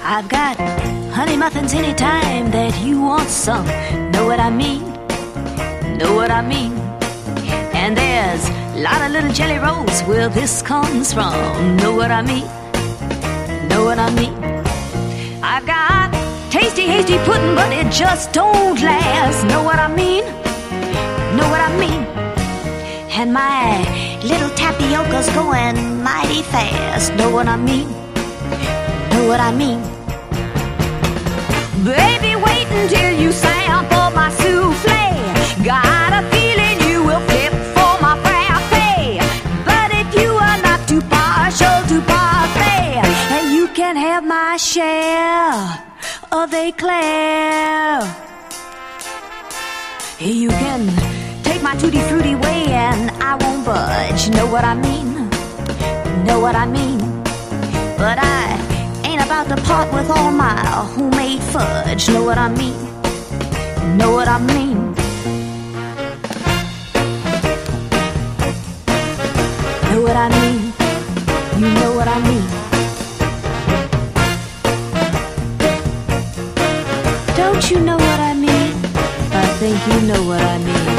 I've got honey muffins anytime that you want some. Know what I mean? Know what I mean? And there's a lot of little jelly rolls where this comes from. Know what I mean? Know what I mean? I've got tasty, hasty pudding, but it just don't last. Know what I mean? Know what I mean? And my little tapioca's going mighty fast. Know what I mean? Know what I mean? Baby, wait until you sample my souffle. Got a feeling you will flip for my frappe. But if you are not too partial to parfait, and you can have my share of eclair. You can take my tutti frutti way and I won't budge. Know what I mean? Know what I mean? But I ain't about to part with all my homemade fudge. Know what I mean? Know what I mean? Know what I mean? You know what I mean? Don't you know what I mean? I think you know what I mean.